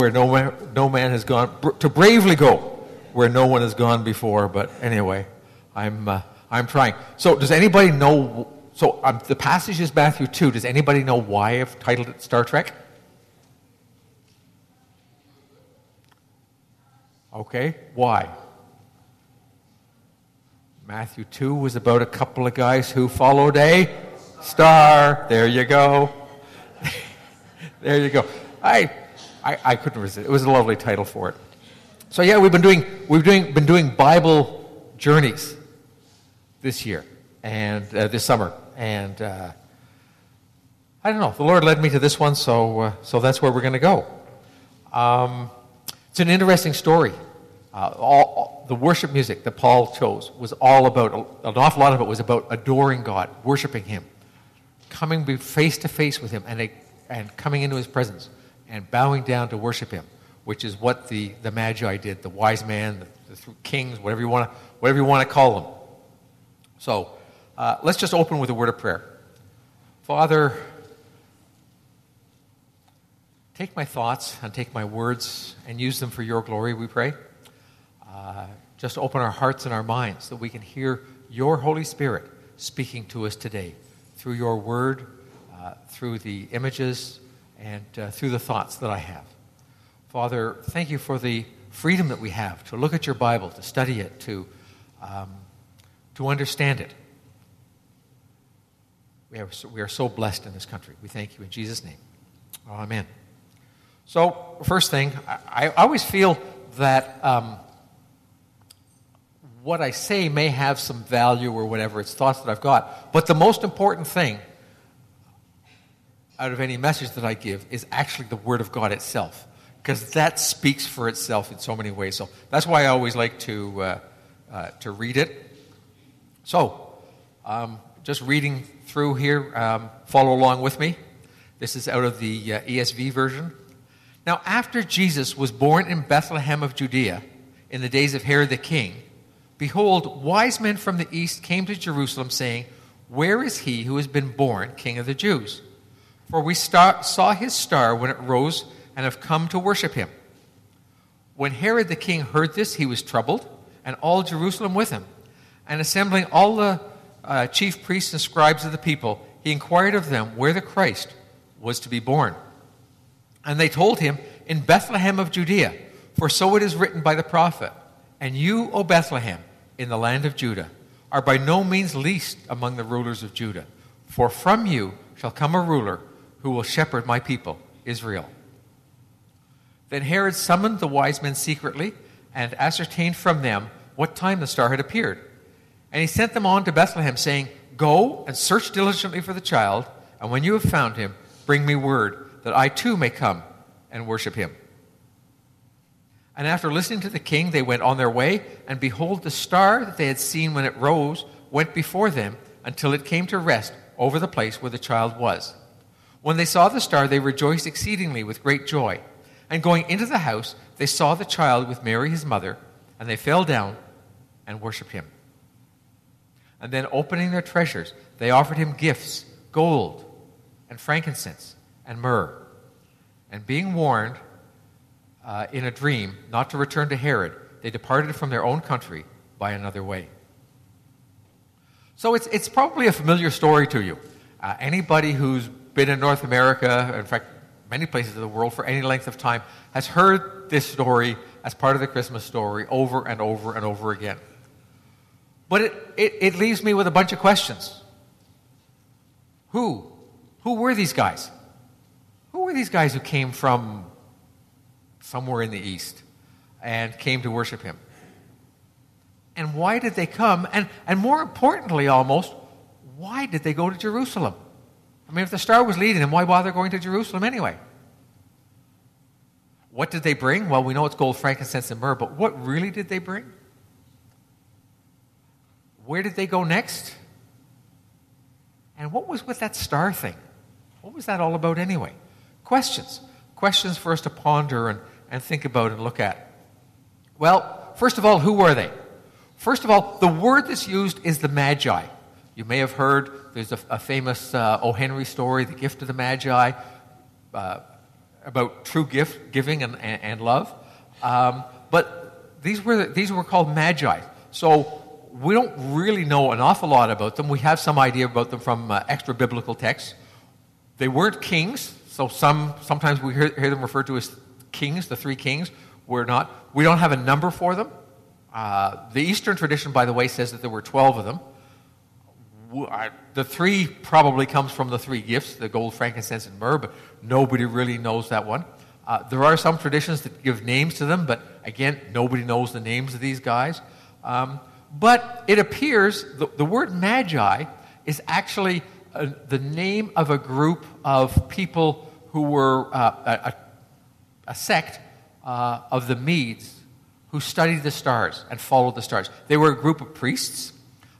where no man has gone, to bravely go where no one has gone before. But anyway, I'm trying. So does anybody know, the passage is Matthew 2. Does anybody know why I've titled it Star Trek? Okay, why? Matthew 2 was about a couple of guys who followed a star. There you go. There you go. I couldn't resist. It was a lovely title for it. So yeah, we've been doing Bible journeys this year and this summer, and I don't know. The Lord led me to this one, so that's where we're going to go. It's an interesting story. All the worship music that Paul chose was all about, an awful lot of it was about adoring God, worshiping Him, coming face to face with Him, and coming into His presence and bowing down to worship Him, which is what the Magi did, the wise man, the kings, whatever you want to call them. So let's just open with a word of prayer. Father, take my thoughts and take my words and use them for your glory, we pray. Just open our hearts and our minds that we can hear your Holy Spirit speaking to us today through your word, through the images, and through the thoughts that I have. Father, thank you for the freedom that we have to look at your Bible, to study it, to understand it. We are so blessed in this country. We thank you in Jesus' name. Amen. So, first thing, I always feel that what I say may have some value or whatever. It's thoughts that I've got. But the most important thing out of any message that I give is actually the Word of God itself, because that speaks for itself in so many ways. So that's why I always like to read it. So, just reading through here, follow along with me. This is out of the ESV version. Now, after Jesus was born in Bethlehem of Judea, in the days of Herod the king, behold, wise men from the east came to Jerusalem, saying, "Where is he who has been born King of the Jews? For we saw his star when it rose and have come to worship him." When Herod the king heard this, he was troubled, and all Jerusalem with him. And assembling all the chief priests and scribes of the people, he inquired of them where the Christ was to be born. And they told him, "In Bethlehem of Judea, for so it is written by the prophet, and you, O Bethlehem, in the land of Judah, are by no means least among the rulers of Judah. For from you shall come a ruler who will shepherd my people, Israel." Then Herod summoned the wise men secretly and ascertained from them what time the star had appeared. And he sent them on to Bethlehem, saying, "Go and search diligently for the child, and when you have found him, bring me word, that I too may come and worship him." And after listening to the king, they went on their way, and behold, the star that they had seen when it rose went before them until it came to rest over the place where the child was. When they saw the star, they rejoiced exceedingly with great joy. And going into the house, they saw the child with Mary his mother, and they fell down and worshipped him. And then opening their treasures, they offered him gifts, gold and frankincense and myrrh. And being warned in a dream not to return to Herod, they departed from their own country by another way. So it's probably a familiar story to you. Anybody who's been in North America, in fact, many places of the world for any length of time, has heard this story as part of the Christmas story over and over and over again. But it leaves me with a bunch of questions. Who were these guys? Who were these guys who came from somewhere in the east and came to worship him? And why did they come? And more importantly almost, why did they go to Jerusalem? I mean, if the star was leading them, why bother going to Jerusalem anyway? What did they bring? Well, we know it's gold, frankincense, and myrrh, but what really did they bring? Where did they go next? And what was with that star thing? What was that all about anyway? Questions for us to ponder and think about and look at. Well, first of all, who were they? First of all, the word that's used is the Magi. You may have heard there's a famous O. Henry story, The Gift of the Magi. about true giving and love. But these were called magi. So we don't really know an awful lot about them. We have some idea about them from extra biblical texts. They weren't kings, so sometimes we hear them referred to as kings, the three kings. We don't have a number for them. The Eastern tradition, by the way, says that there were 12 of them. The three probably comes from the three gifts, the gold, frankincense, and myrrh, but nobody really knows that one. There are some traditions that give names to them, but again, nobody knows the names of these guys. But it appears the word magi is actually the name of a group of people who were a sect of the Medes who studied the stars and followed the stars. They were a group of priests.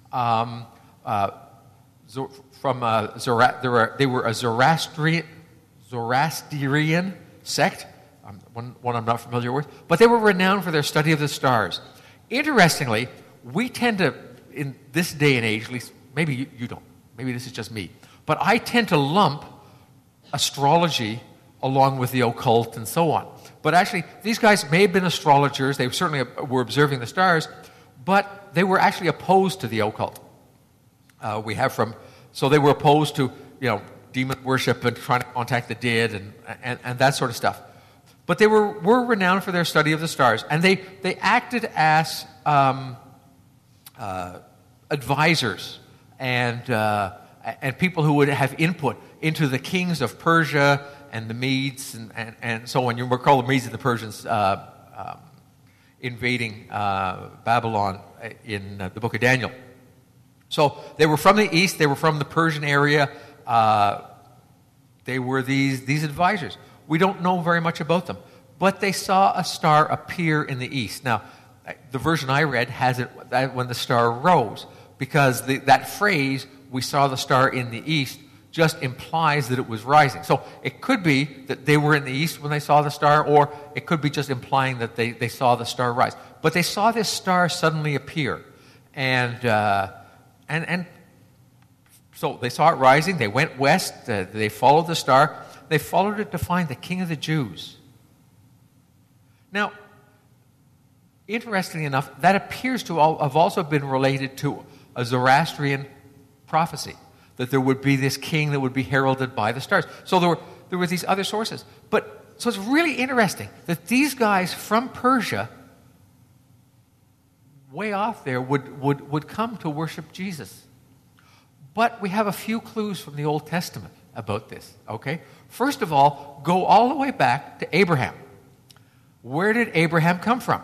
They were a Zoroastrian sect, one I'm not familiar with, but they were renowned for their study of the stars. Interestingly, we tend to, in this day and age, at least maybe you don't, maybe this is just me, but I tend to lump astrology along with the occult and so on. But actually, these guys may have been astrologers, they certainly were observing the stars, but they were actually opposed to the occult. So they were opposed to, demon worship and trying to contact the dead and that sort of stuff. But they were renowned for their study of the stars, and they acted as advisors and people who would have input into the kings of Persia and the Medes and so on. You recall the Medes and the Persians invading Babylon in the book of Daniel. So they were from the east, they were from the Persian area, they were these advisors. We don't know very much about them, but they saw a star appear in the east. Now, the version I read has it when the star rose, because that phrase, we saw the star in the east, just implies that it was rising. So it could be that they were in the east when they saw the star, or it could be just implying that they saw the star rise. But they saw this star suddenly appear, and so they saw it rising, they went west, they followed the star, they followed it to find the King of the Jews. Now, interestingly enough, that appears to have also been related to a Zoroastrian prophecy, that there would be this king that would be heralded by the stars. So there were these other sources. So it's really interesting that these guys from Persia, way off there, would come to worship Jesus. But we have a few clues from the Old Testament about this, okay? First of all, go all the way back to Abraham. Where did Abraham come from?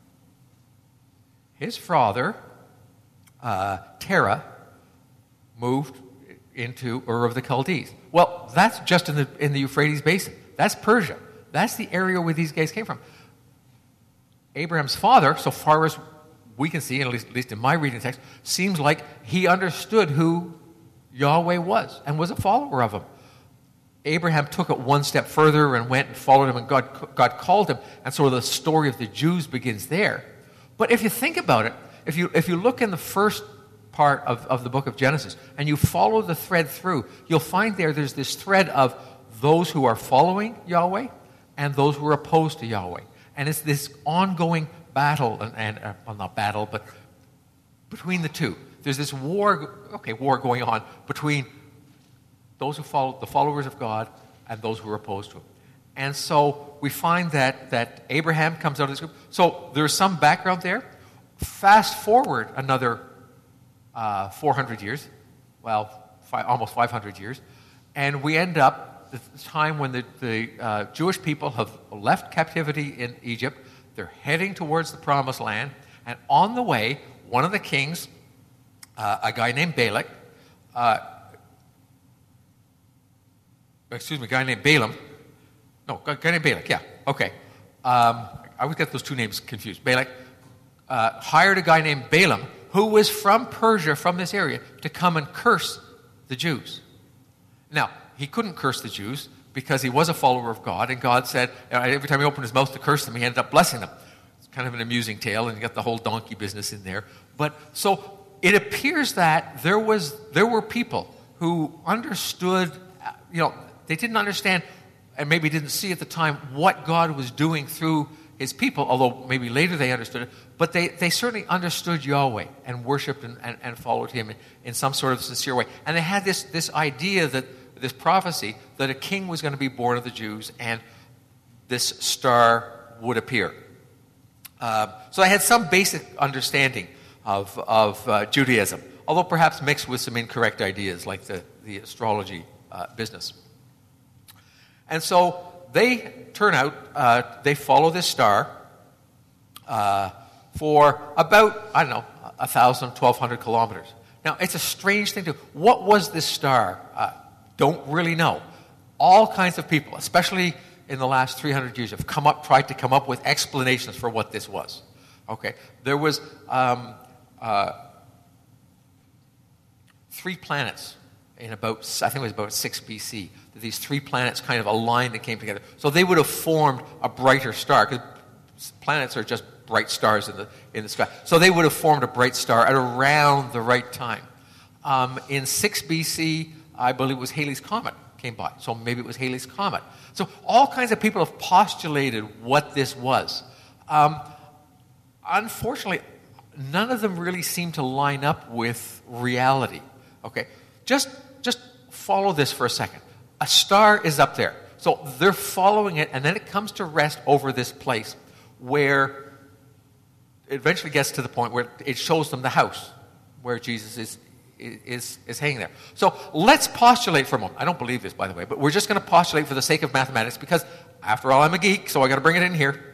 His father, Terah, moved into Ur of the Chaldees. Well, that's just in the Euphrates Basin. That's Persia. That's the area where these guys came from. Abraham's father, so far as we can see, at least in my reading text, seems like he understood who Yahweh was and was a follower of him. Abraham took it one step further and went and followed him, and God called him, and so the story of the Jews begins there. But if you think about it, if you look in the first part of the book of Genesis and you follow the thread through, you'll find there's this thread of those who are following Yahweh and those who are opposed to Yahweh. And it's this ongoing battle, well, not battle, but between the two. There's this war going on between those who follow the followers of God and those who are opposed to him. And so we find that Abraham comes out of this group. So there's some background there. Fast forward another 400 years, almost 500 years, and we end up at the time when the Jewish people have left captivity in Egypt. They're heading towards the Promised Land, and on the way, one of the kings, a guy named Balak, a guy named Balaam. No, a guy named Balak, yeah, okay. I always get those two names confused. Balak hired a guy named Balaam, who was from Persia, from this area, to come and curse the Jews. Now, he couldn't curse the Jews because he was a follower of God, and God said, every time he opened his mouth to curse them, he ended up blessing them. It's kind of an amusing tale, and you got the whole donkey business in there. But so it appears that there were people who understood, they didn't understand and maybe didn't see at the time what God was doing through his people, although maybe later they understood it, but they certainly understood Yahweh and worshipped and followed him in some sort of sincere way. And they had this idea, this prophecy, that a king was going to be born of the Jews and this star would appear. So they had some basic understanding of Judaism, although perhaps mixed with some incorrect ideas like the astrology business. And so they turn out, they follow this star for about, 1,000, 1,200 kilometers. Now, it's a strange thing to do. What was this star? Don't really know. All kinds of people, especially in the last 300 years, have tried to come up with explanations for what this was. Okay, there was 3 planets in about 6 BC. These 3 planets kind of aligned and came together. So they would have formed a brighter star, because planets are just bright stars in the sky. So they would have formed a bright star at around the right time. In 6 BC, I believe it was Halley's Comet came by. So maybe it was Halley's Comet. So all kinds of people have postulated what this was. Unfortunately, none of them really seem to line up with reality. Okay, just follow this for a second. A star is up there. So they're following it, and then it comes to rest over this place where it eventually gets to the point where it shows them the house where Jesus is hanging there. So let's postulate for a moment. I don't believe this, by the way, but we're just going to postulate for the sake of mathematics because, after all, I'm a geek, so I got to bring it in here.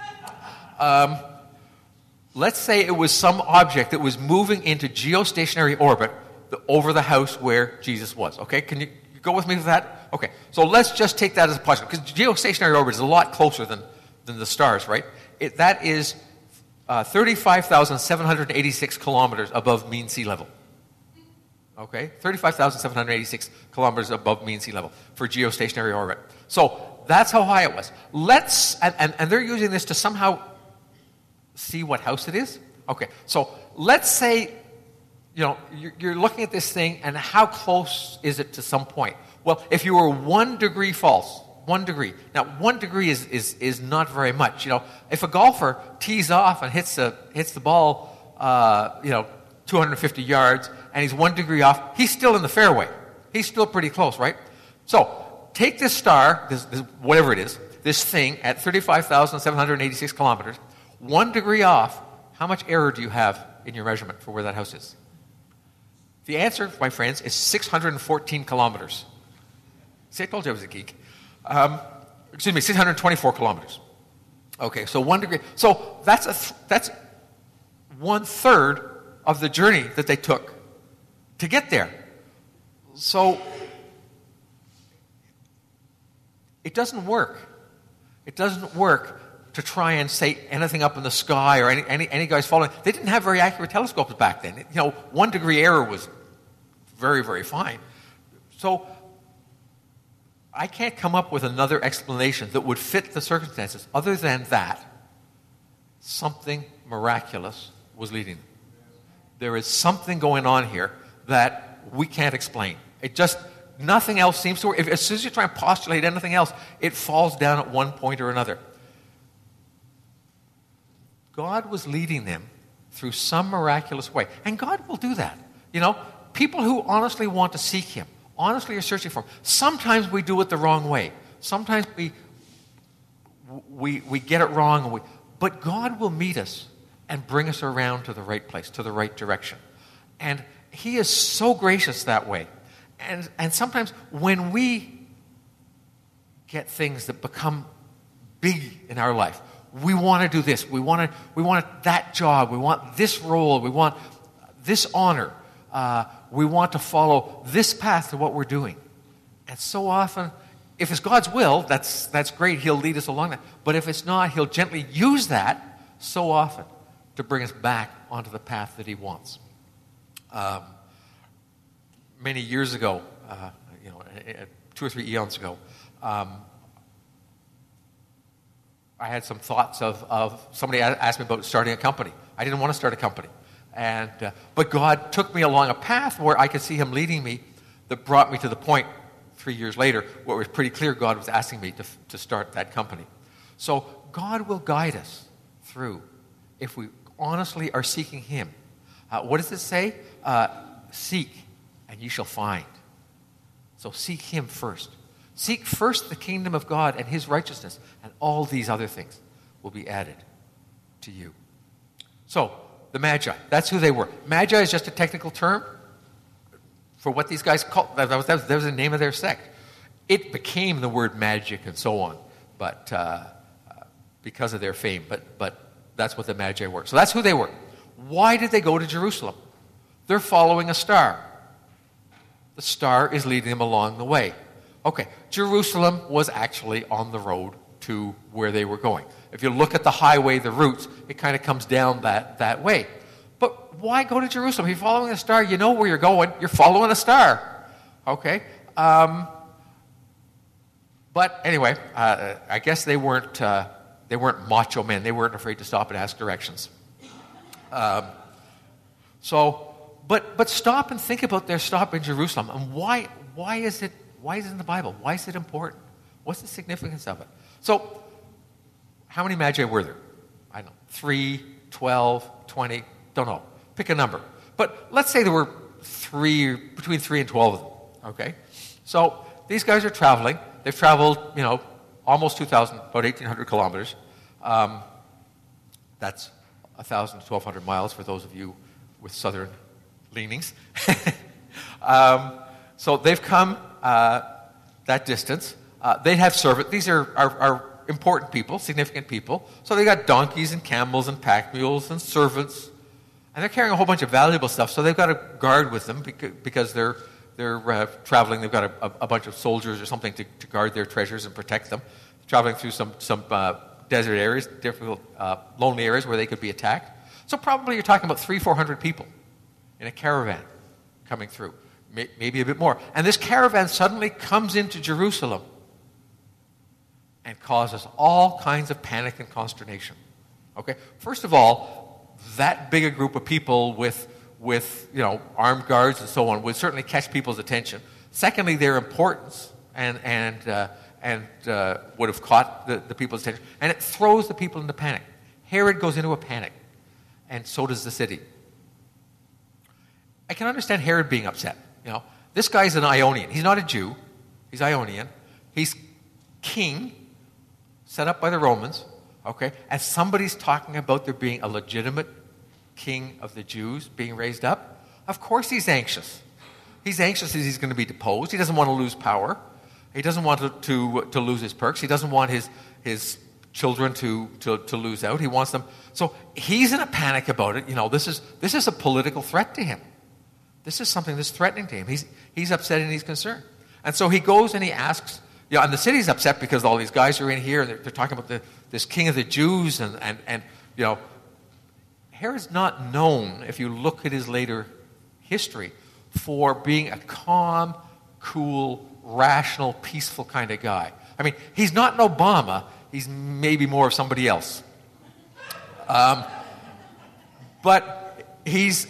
Let's say it was some object that was moving into geostationary orbit over the house where Jesus was. Okay, can you go with me with that? Okay, so let's just take that as a postulate, because geostationary orbit is a lot closer than the stars, right? That is 35,786 kilometers above mean sea level. Okay, 35,786 kilometers above mean sea level for geostationary orbit. So that's how high it was. And they're using this to somehow see what house it is. Okay, so let's say, you're looking at this thing, and how close is it to some point? Well, if you were 1 degree false, 1 degree. Now, 1 degree is not very much. If a golfer tees off and hits the ball, 250 yards, and he's 1 degree off, he's still in the fairway. He's still pretty close, right? So take this star, this whatever it is, this thing at 35,786 kilometers, 1 degree off. How much error do you have in your measurement for where that house is? The answer, my friends, is 614 kilometers. See, I told you I was a geek. 624 kilometers. Okay, so 1 degree. So that's 1/3 of the journey that they took to get there. So it doesn't work. It doesn't work to try and say anything up in the sky or any guys following. They didn't have very accurate telescopes back then. 1 degree error was very, very fine. So I can't come up with another explanation that would fit the circumstances other than that something miraculous was leading them. There is something going on here that we can't explain. Nothing else seems to work. As soon as you try and postulate anything else, it falls down at one point or another. God was leading them through some miraculous way. And God will do that. People who honestly want to seek him, honestly are searching for him. Sometimes we do it the wrong way. Sometimes we get it wrong. But God will meet us and bring us around to the right place, to the right direction. And he is so gracious that way. And sometimes when we get things that become big in our life, we want to do this. We want that job. We want this role. We want this honor. We want to follow this path to what we're doing. And so often, if it's God's will, that's great. He'll lead us along that. But if it's not, he'll gently use that so often to bring us back onto the path that he wants. Many years ago, 2 or 3 eons ago, I had some thoughts of somebody asked me about starting a company. I didn't want to start a company. But God took me along a path where I could see him leading me that brought me to the point 3 years later, where it was pretty clear God was asking me to start that company. So God will guide us through if we honestly are seeking Him. What does it say? Seek, and you shall find. So seek Him first. Seek first the kingdom of God and His righteousness, and all these other things will be added to you. So, the Magi, that's who they were. Magi is just a technical term for what these guys called. That was the name of their sect. It became the word magic and so on, but because of their fame. But that's what the Magi were. So that's who they were. Why did they go to Jerusalem? They're following a star. The star is leading them along the way. Okay, Jerusalem was actually on the road to where they were going. If you look at the highway, the routes, it kind of comes down that way. But why go to Jerusalem? If you're following a star, you know where you're going. You're following a star. Okay? But anyway, I guess they weren't macho men. They weren't afraid to stop and ask directions. But stop and think about their stop in Jerusalem. And why is it in the Bible? Why is it important? What's the significance of it? So, how many Magi were there? I don't know, 3, 12, 20, don't know. Pick a number. But let's say there were between 3 and 12 of them, okay? So, these guys are traveling. They've traveled, almost 2,000, about 1,800 kilometers. That's 1,000 to 1,200 miles for those of you with southern leanings. So they've come that distance. They have servants. These are important people, significant people. So they got donkeys and camels and pack mules and servants. And they're carrying a whole bunch of valuable stuff. So they've got a guard with them because they're traveling. They've got a bunch of soldiers or something to guard their treasures and protect them. Traveling through some desert areas, difficult, lonely areas where they could be attacked. So probably you're talking about 300-400 people in a caravan coming through, maybe a bit more. And this caravan suddenly comes into Jerusalem and causes all kinds of panic and consternation. Okay, first of all, that big a group of people with armed guards and so on would certainly catch people's attention. Secondly, their importance and would have caught the people's attention, and it throws the people into panic. Herod goes into a panic, and so does the city. I can understand Herod being upset. This guy's an Ionian. He's not a Jew. He's Ionian. He's king, set up by the Romans. Okay, and somebody's talking about there being a legitimate king of the Jews being raised up. Of course, he's anxious. He's anxious as he's going to be deposed. He doesn't want to lose power. He doesn't want to lose his perks. He doesn't want his children to lose out. He wants them. So he's in a panic about it. This is a political threat to him. This is something that's threatening to him. He's upset and he's concerned. And so he goes and he asks, and the city's upset because all these guys are in here and they're talking about this king of the Jews and Herod's not known, if you look at his later history, for being a calm, cool, rational, peaceful kind of guy. I mean, he's not an Obama. He's maybe more of somebody else. But he's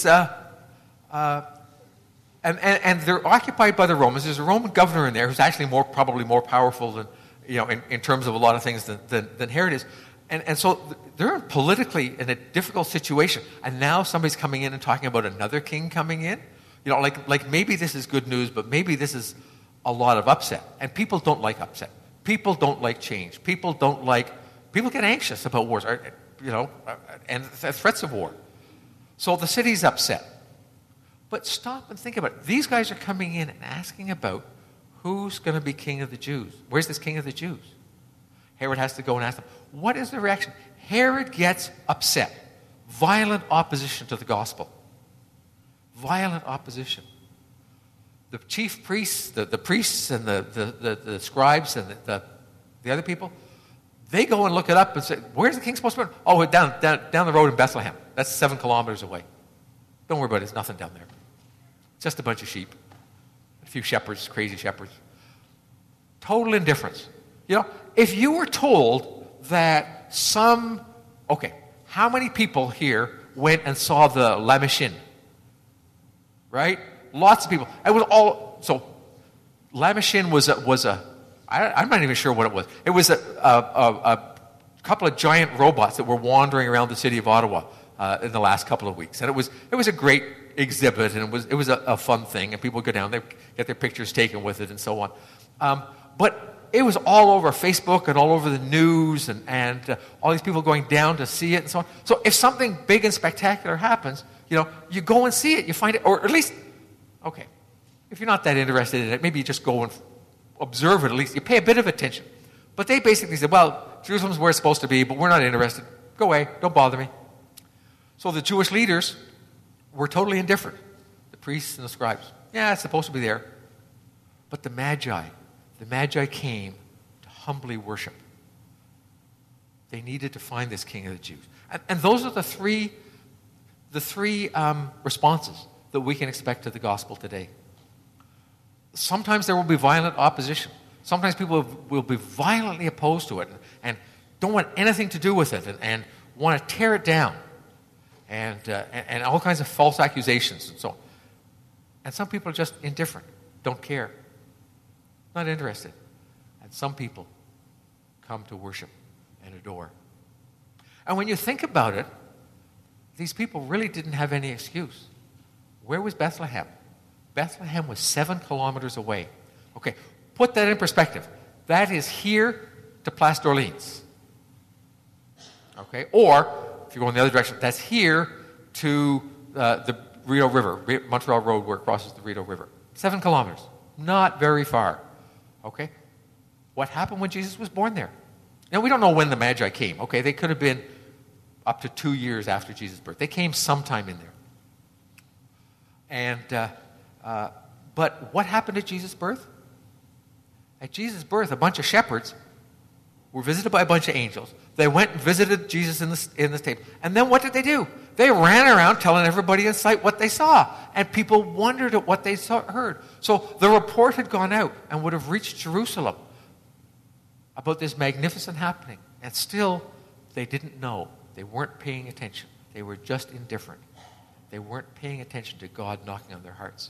and they're occupied by the Romans. There's a Roman governor in there who's actually probably more powerful than, in terms of a lot of things than Herod is. And so they're politically in a difficult situation. And now somebody's coming in and talking about another king coming in. Like maybe this is good news, but maybe this is a lot of upset. And people don't like upset. People don't like change. People get anxious about wars, and threats of war. So the city's upset. But stop and think about it. These guys are coming in and asking about who's going to be king of the Jews. Where's this king of the Jews? Herod has to go and ask them. What is the reaction? Herod gets upset. Violent opposition to the gospel. Violent opposition. The chief priests, the priests and the scribes and the other people, they go and look it up and say, where's the king supposed to be? Oh, down the road in Bethlehem. That's 7 kilometers away. Don't worry about it. There's nothing down there. Just a bunch of sheep. A few shepherds, crazy shepherds. Total indifference. If you were told that how many people here went and saw the La Machine? Right? Lots of people. It was all, so Lamishin I'm not even sure what it was. It was a couple of giant robots that were wandering around the city of Ottawa in the last couple of weeks. And it was a great exhibit, and it was a fun thing, and people would go down, they get their pictures taken with it and so on. But it was all over Facebook and all over the news, and all these people going down to see it and so on. So if something big and spectacular happens, you go and see it, you find it, or at least, okay, if you're not that interested in it, maybe you just go and observe it at least. You pay a bit of attention. But they basically said, well, Jerusalem's where it's supposed to be, but we're not interested. Go away. Don't bother me. So the Jewish leaders were totally indifferent. The priests and the scribes. Yeah, it's supposed to be there. But the Magi came to humbly worship. They needed to find this King of the Jews. And those are the three responses that we can expect to the gospel today. Sometimes there will be violent opposition. Sometimes people will be violently opposed to it and don't want anything to do with it and want to tear it down and all kinds of false accusations and so on. And some people are just indifferent, don't care, not interested. And some people come to worship and adore. And when you think about it, these people really didn't have any excuse. Where was Bethlehem? Bethlehem was 7 kilometers away. Okay, put that in perspective. That is here to Place d'Orleans. Okay, or if you're going the other direction, that's here to the Rideau River, Montreal Road where it crosses the Rideau River. 7 kilometers, not very far. Okay, what happened when Jesus was born there? Now, we don't know when the Magi came. Okay, they could have been up to 2 years after Jesus' birth. They came sometime in there. And but what happened at Jesus' birth? At Jesus' birth, a bunch of shepherds were visited by a bunch of angels. They went and visited Jesus in the stable. And then what did they do? They ran around telling everybody in sight what they saw. And people wondered at what they heard. So the report had gone out and would have reached Jerusalem about this magnificent happening. And still, they didn't know. They weren't paying attention. They were just indifferent. They weren't paying attention to God knocking on their hearts.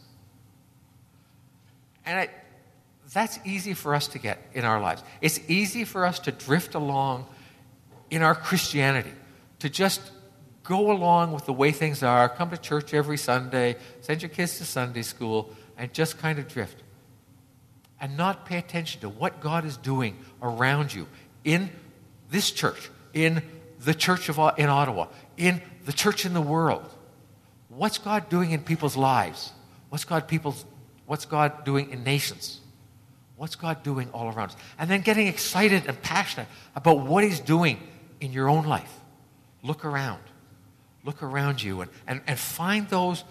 And that's easy for us to get in our lives. It's easy for us to drift along in our Christianity, to just go along with the way things are, come to church every Sunday, send your kids to Sunday school, and just kind of drift. And not pay attention to what God is doing around you in this church, in the church in Ottawa, in the church in the world. What's God doing in people's lives? What's God doing in nations? What's God doing all around us? And then getting excited and passionate about what He's doing in your own life. Look around. Look around you and find those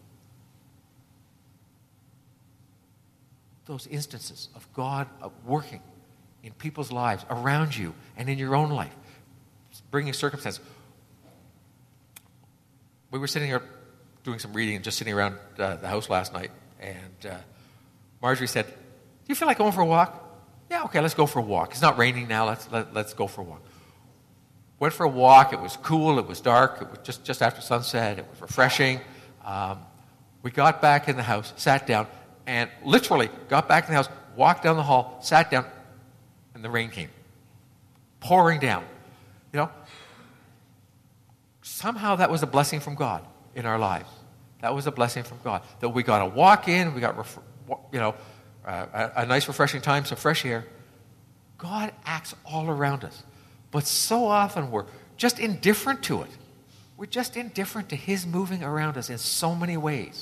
instances of God working in people's lives, around you, and in your own life. Bringing circumstances. We were sitting here doing some reading and just sitting around the house last night, and Marjorie said, "Do you feel like going for a walk?" "Yeah, okay, let's go for a walk. It's not raining now. Let's go for a walk." Went for a walk. It was cool. It was dark. It was just after sunset. It was refreshing. We got back in the house, sat down, and literally got back in the house, walked down the hall, sat down, and the rain came, pouring down. Somehow that was a blessing from God in our lives. That was a blessing from God. That we got a walk in, we got a nice refreshing time, some fresh air. God acts all around us. But so often we're just indifferent to it. We're just indifferent to His moving around us in so many ways.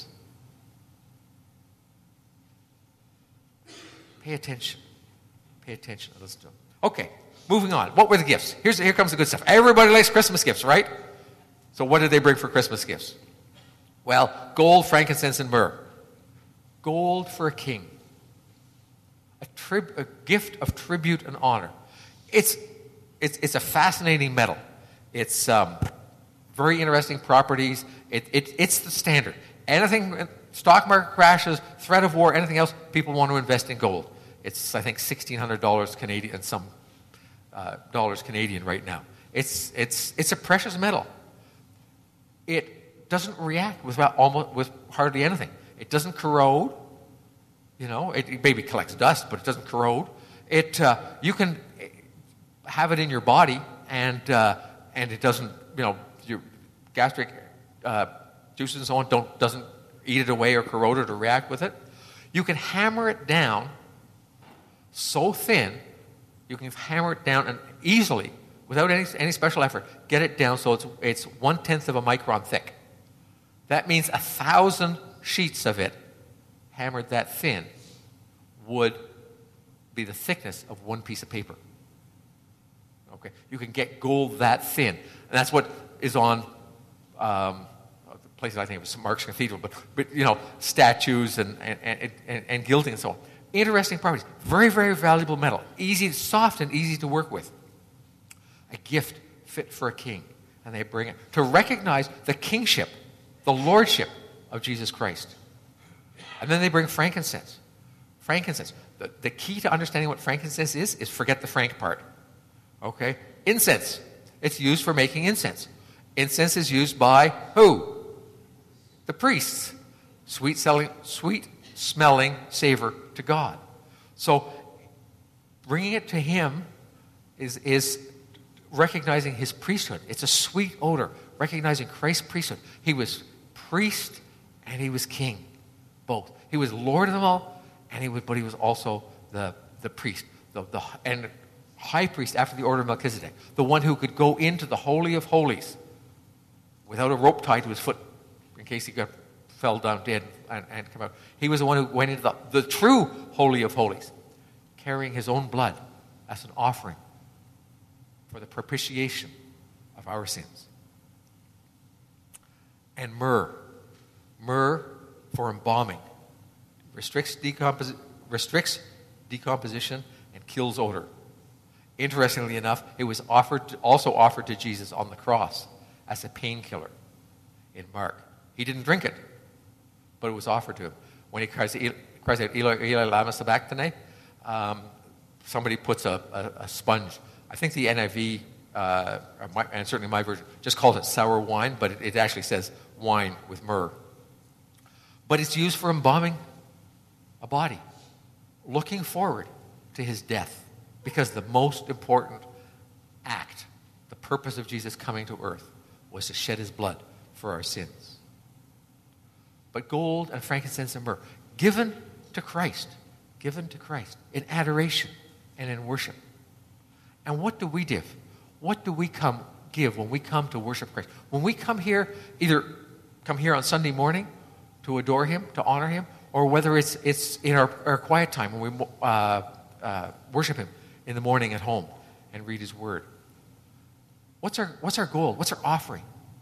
Pay attention. Pay attention and listen to Him. Okay, moving on. What were the gifts? Here comes the good stuff. Everybody likes Christmas gifts, right? So what did they bring for Christmas gifts? Well, gold, frankincense, and myrrh. Gold for a king. A gift of tribute and honor. It's a fascinating metal. It's very interesting properties. It's the standard. Anything, stock market crashes, threat of war, anything else, people want to invest in gold. It's, I think, $1,600 Canadian and some dollars Canadian right now. It's a precious metal. It doesn't react with hardly anything. It doesn't corrode. It maybe collects dust, but it doesn't corrode. You can have it in your body, and it doesn't, your gastric juices and so on doesn't eat it away or corrode it or react with it. You can hammer it down so thin, you can hammer it down and easily, without any special effort, get it down so it's 1/10 of a micron thick. That means 1,000 sheets of it, hammered that thin, would be the thickness of one piece of paper. Okay, you can get gold that thin, and that's what is on places. I think it was St. Mark's Cathedral, but statues and gilding and so on. Interesting properties. Very, very valuable metal. Soft and easy to work with. A gift fit for a king, and they bring it to recognize the kingship, the lordship of Jesus Christ. And then they bring frankincense. Frankincense. The key to understanding what frankincense is forget the frank part. Okay? Incense. It's used for making incense. Incense is used by who? The priests. Sweet-smelling savor to God. So bringing it to him is recognizing his priesthood. It's a sweet odor, recognizing Christ's priesthood. He was priest and he was king, both. He was Lord of them all, but he was also the priest, and high priest after the order of Melchizedek, the one who could go into the Holy of Holies without a rope tied to his foot in case he fell down dead and come out. He was the one who went into the true Holy of Holies, carrying his own blood as an offering for the propitiation of our sins. And myrrh for embalming, restricts decomposition and kills odor. Interestingly enough, it was also offered to Jesus on the cross as a painkiller in Mark. He didn't drink it, but it was offered to him. When he cries out, Eli, Eli, lama sabachthani, somebody puts a sponge. I think the NIV, and certainly my version, just calls it sour wine, but it actually says wine with myrrh. But it's used for embalming a body, looking forward to his death, because the most important act, the purpose of Jesus coming to earth, was to shed his blood for our sins. But gold and frankincense and myrrh, given to Christ in adoration and in worship. And what do we give? What do we give when we come to worship Christ? When we come here, either come here on Sunday morning to adore him, to honor him, or whether it's in our quiet time when we worship him in the morning at home and read his word. What's our goal? What's our offering?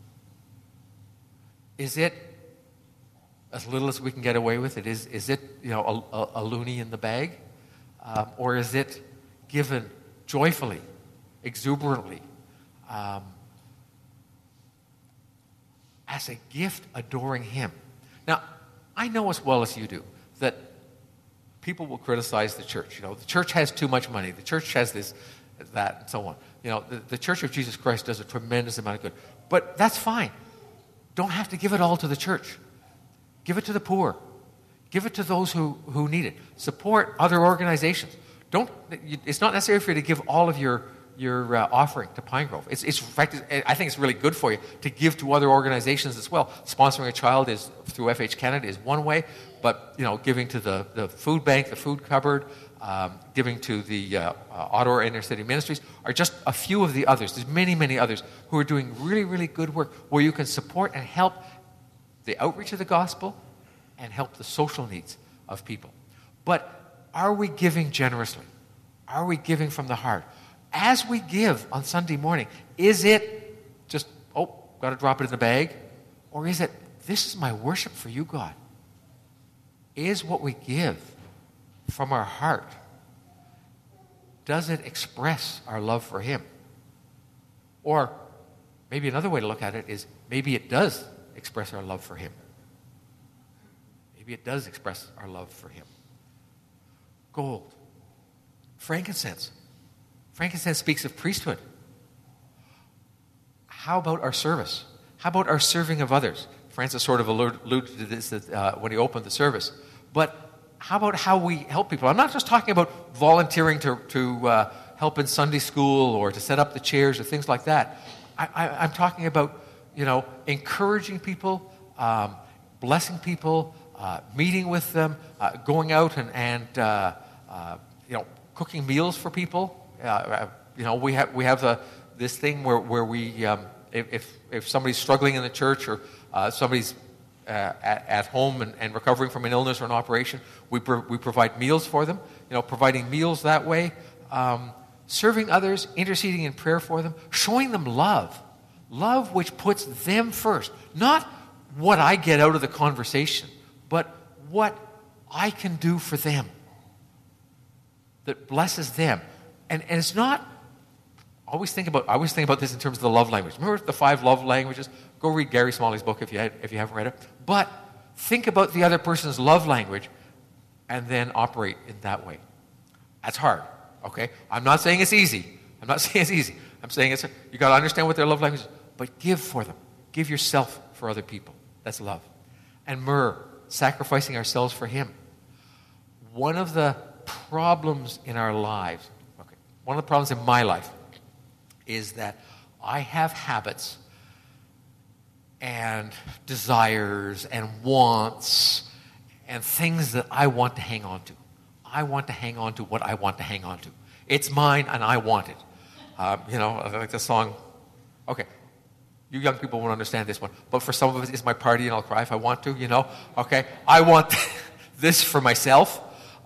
Is it as little as we can get away with it? Is it a loonie in the bag? Or is it given joyfully, exuberantly, as a gift adoring him? Now, I know as well as you do that people will criticize the church. The church has too much money. The church has this, that, and so on. The Church of Jesus Christ does a tremendous amount of good. But that's fine. Don't have to give it all to the church. Give it to the poor. Give it to those who need it. Support other organizations. It's not necessary for you to give all of your offering to Pine Grove. In fact, I think it's really good for you to give to other organizations as well. Sponsoring a child through FH Canada is one way, but giving to the food bank, the food cupboard, giving to the Ottawa Inner City Ministries are just a few of the others. There's many, many others who are doing really, really good work where you can support and help the outreach of the gospel and help the social needs of people. But are we giving generously? Are we giving from the heart? As we give on Sunday morning, is it just, got to drop it in the bag? Or is it, this is my worship for you, God? Is what we give from our heart, does it express our love for him? Or maybe another way to look at it is, maybe it does express our love for him. Maybe it does express our love for him. Gold. Frankincense. Frankincense speaks of priesthood. How about our service? How about our serving of others? Francis sort of alluded to this when he opened the service. But how about how we help people? I'm not just talking about volunteering to help in Sunday school or to set up the chairs or things like that. I'm talking about, encouraging people, blessing people, meeting with them, going out and cooking meals for people. We have this thing where we if somebody's struggling in the church or somebody's at home and recovering from an illness or an operation, we provide meals for them. Providing meals that way, serving others, interceding in prayer for them, showing them love which puts them first, not what I get out of the conversation, but what I can do for them that blesses them. And it's not. I always think about this in terms of the love language. Remember the 5 love languages? Go read Gary Smalley's book if you haven't read it. But think about the other person's love language and then operate in that way. That's hard, okay? I'm not saying it's easy. I'm saying you got to understand what their love language is, but give for them. Give yourself for other people. That's love. And myrrh, sacrificing ourselves for him. One of the problems in our lives, one of the problems in my life is that I have habits and desires and wants and things that I want to hang on to. I want to hang on to what I want to hang on to. It's mine and I want it. Like the song, okay, you young people won't understand this one, but for some of us, it's my party and I'll cry if I want to, okay? I want this for myself,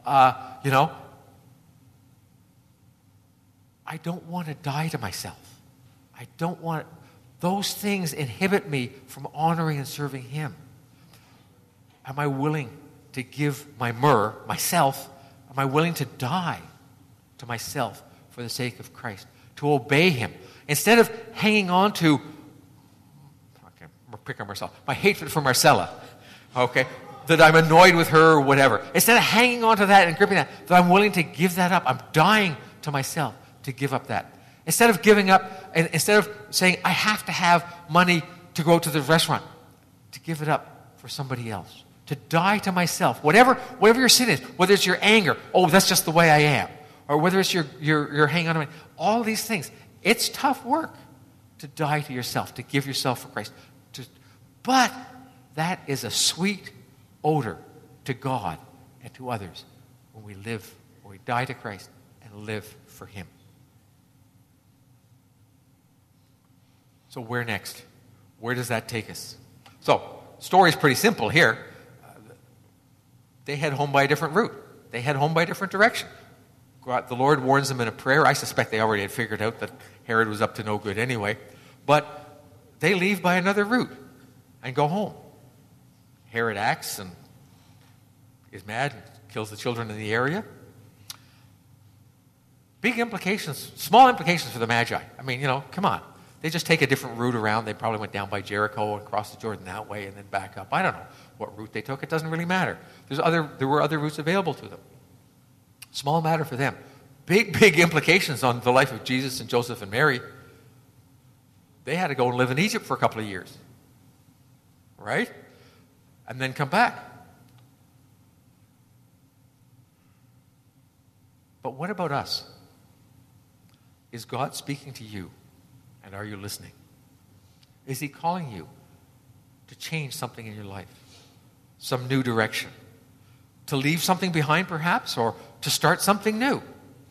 I don't want to die to myself. I don't want those things inhibit me from honoring and serving him. Am I willing to give my myrrh, myself, am I willing to die to myself for the sake of Christ, to obey him? Instead of hanging on to, pick on myself, my hatred for Marcella, okay, that I'm annoyed with her or whatever. Instead of hanging on to that and gripping that I'm willing to give that up. I'm dying to myself to give up that. Instead of giving up, and instead of saying, I have to have money to go to the restaurant, to give it up for somebody else. To die to myself. Whatever your sin is, whether it's your anger, that's just the way I am. Or whether it's your hanging on to money. All these things. It's tough work to die to yourself, to give yourself for Christ. But that is a sweet odor to God and to others when we die to Christ and live for him. So where next? Where does that take us? So, story is pretty simple here. They head home by a different route. They head home by a different direction. The Lord warns them in a prayer. I suspect they already had figured out that Herod was up to no good anyway. But they leave by another route and go home. Herod acts and is mad and kills the children in the area. Big implications, small implications for the Magi. I mean, come on. They just take a different route around. They probably went down by Jericho and crossed the Jordan that way and then back up. I don't know what route they took. It doesn't really matter. There were other routes available to them. Small matter for them. Big implications on the life of Jesus and Joseph and Mary. They had to go and live in Egypt for a couple of years. Right? And then come back. But what about us? Is God speaking to you? And are you listening? Is he calling you to change something in your life? Some new direction? To leave something behind perhaps? Or to start something new?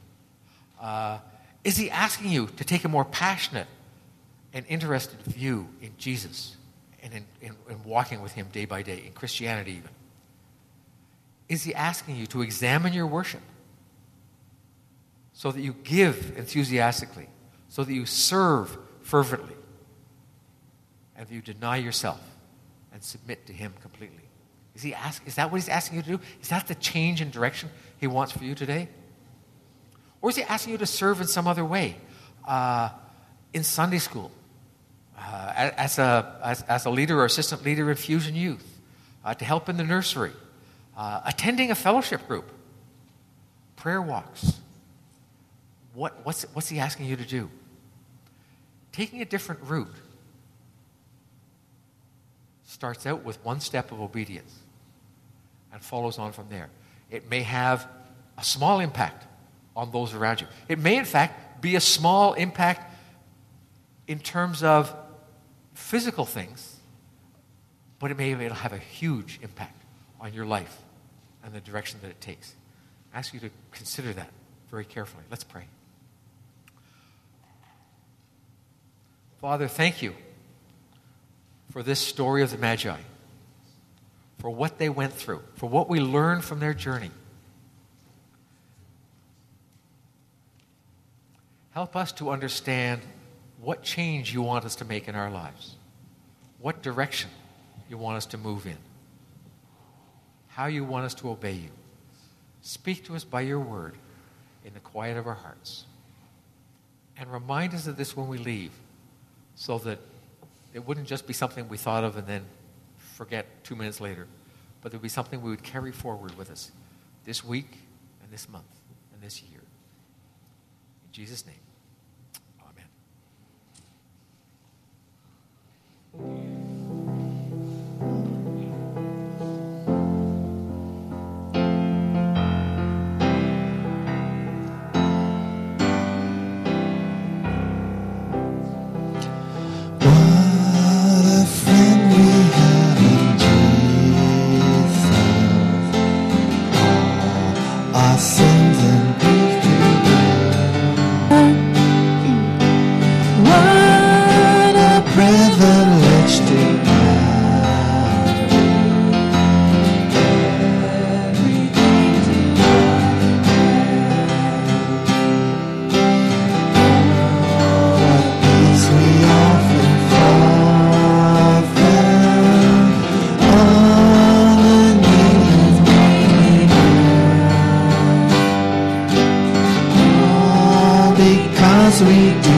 Is he asking you to take a more passionate and interested view in Jesus and in walking with him day by day, in Christianity even? Is he asking you to examine your worship so that you give enthusiastically, so that you serve fervently, and that you deny yourself and submit to him completely? Is that what he's asking you to do? Is that the change in direction he wants for you today? Or is he asking you to serve in some other way? In Sunday school, as a leader or assistant leader in Fusion Youth, to help in the nursery, attending a fellowship group, prayer walks. What's he asking you to do? Taking a different route starts out with one step of obedience and follows on from there. It may have a small impact on those around you. It may, in fact, be a small impact in terms of physical things, but it'll have a huge impact on your life and the direction that it takes. I ask you to consider that very carefully. Let's pray. Father, thank you for this story of the Magi, for what they went through, for what we learned from their journey. Help us to understand what change you want us to make in our lives, what direction you want us to move in, how you want us to obey you. Speak to us by your word in the quiet of our hearts. And remind us of this when we leave, so that it wouldn't just be something we thought of and then forget 2 minutes later, but it would be something we would carry forward with us this week and this month and this year. In Jesus' name, amen. Because we do